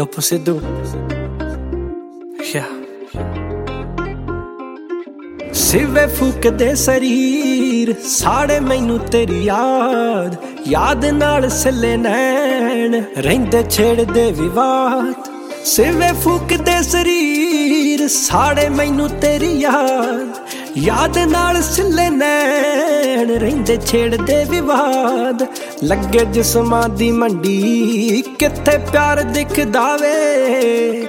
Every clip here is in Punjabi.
Topo Sidhu. Yeah. ਸਿਵੇ ਫੂਕਦੇ ਸਰੀਰ ਸਾੜੇ ਮੈਨੂੰ ਤੇਰੀ ਯਾਦ ਨਾਲ ਸਿੱਲੇ ਨੈਣ ਰਹਿੰਦੇ ਛੇੜਦੇ ਵਿਵਾਦ। ਸਿਵੇ ਫੂਕਦੇ ਸਰੀਰ ਸਾੜੇ ਮੈਨੂੰ ਤੇਰੀ ਯਾਦ ਨਾਲ ਸਿੱਲੇ ਨੈਣ ਰਹਿੰਦੇ ਛੇੜਦੇ ਵਿਵਾਦ। ਲੱਗੇ ਜਿਸਮਾਂ ਦੀ ਮੰਡੀ ਕਿੱਥੇ ਪਿਆਰ ਦਿਖਦਾ ਵੇ।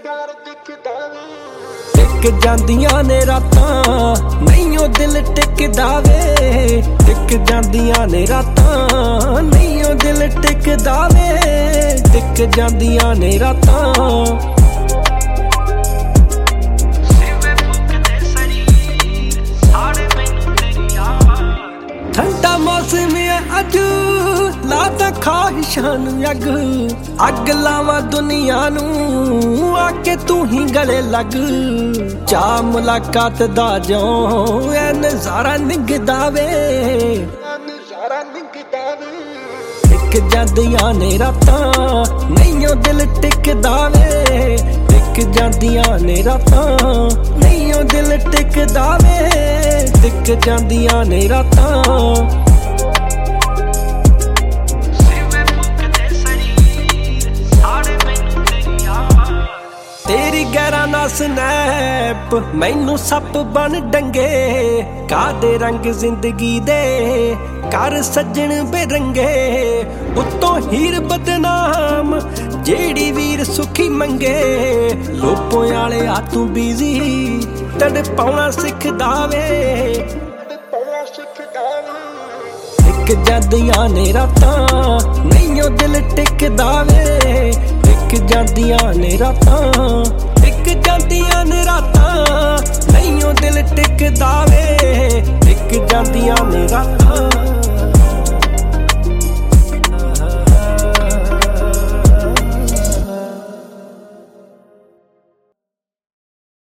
ਟਿਕ ਜਾਂਦੀਆਂ ਨੇ ਰਾਤਾਂ ਨਹੀਂ ਉਹ ਦਿਲ ਟਿਕਦਾ ਵੇ। ਟਿਕ ਜਾਂਦੀਆਂ ਨੇ ਰਾਤਾਂ ਨਹੀਂ ਉਹ ਦਿਲ ਟਿਕਦਾ ਵੇ। ਟਿਕ ਜਾਂਦੀਆਂ ਨੇ ਰਾਤਾਂ। ਠੰਡਾ ਮੌਸਮ ਹੈ ਅੱਜ ਲਾਦਾ ਖਾਹਿਸ਼ਾਂ ਨੂੰ ਅੱਗ ਲਾਵਾਂ ਦੁਨੀਆ ਨੂੰ ਆ ਕੇ ਤੂੰ ਹੀ ਗਲੇ ਲੱਗ। ਚਾਹ ਮੁਲਾਕਾਤ ਦਾ ਜਿਉਂ ਐ ਨਜ਼ਾਰਾ ਨਿੱਘਦਾ ਵੇ। ਟਿਕ ਜਾਂਦੀਆਂ ਨੇ ਰਾਤਾਂ ਨਹੀਂ ਉਹ ਦਿਲ ਟਿਕਦਾ ਵੇ। ਟਿਕ ਜਾਂਦੀਆਂ ਨੇ ਰਾਤਾਂ ਨਹੀਂ ਉਹ ਦਿਲ ਟਿਕਦਾ ਵੇ। ਟਿਕ ਜਾਂਦੀਆਂ ਨੇ ਰਾਤਾਂ। ਤੇਰੀ ਗਹਿਰਾ ਨਾ ਸਨੈਪ ਮੈਨੂੰ ਸੱਪ ਬਣ ਡੰਗੇ। ਕਾਦੇ ਰੰਗ ਜ਼ਿੰਦਗੀ ਦੇ ਕਰ ਸੱਜਣ ਬੇਰੰਗੇ। ਉੱਤੋਂ ਹੀਰ ਬਦਨਾਮ ਜਿਹੜੀ ਵੀਰ ਸੁਖੀ ਮੰਗੇ। ਲੋਪੋਂ ਵਾਲੇ ਆ ਤੂੰ ਬੀਜ਼ੀ ਤੜਪਾਉਣਾ ਸਿੱਖਦਾ ਵੇ। ਟਿਕ ਜਾਂਦੀਆਂ ਨੇ ਰਾਤਾਂ ਨਹੀਂ ਉਹ ਦਿਲ ਟਿਕਦਾ ਵੇ। ਟਿਕ ਜਾਂਦੀਆਂ ਨੇ ਰਾਤਾਂ। ਟਿਕ ਜਾਂਦੀਆਂ ਨੇ ਰਾਤਾਂ ਨਹੀਂ ਉਹ ਦਿਲ ਟਿਕਦਾ ਵੇ। ਟਿਕ ਜਾਂਦੀਆਂ ਨੇ ਰਾਤਾਂ।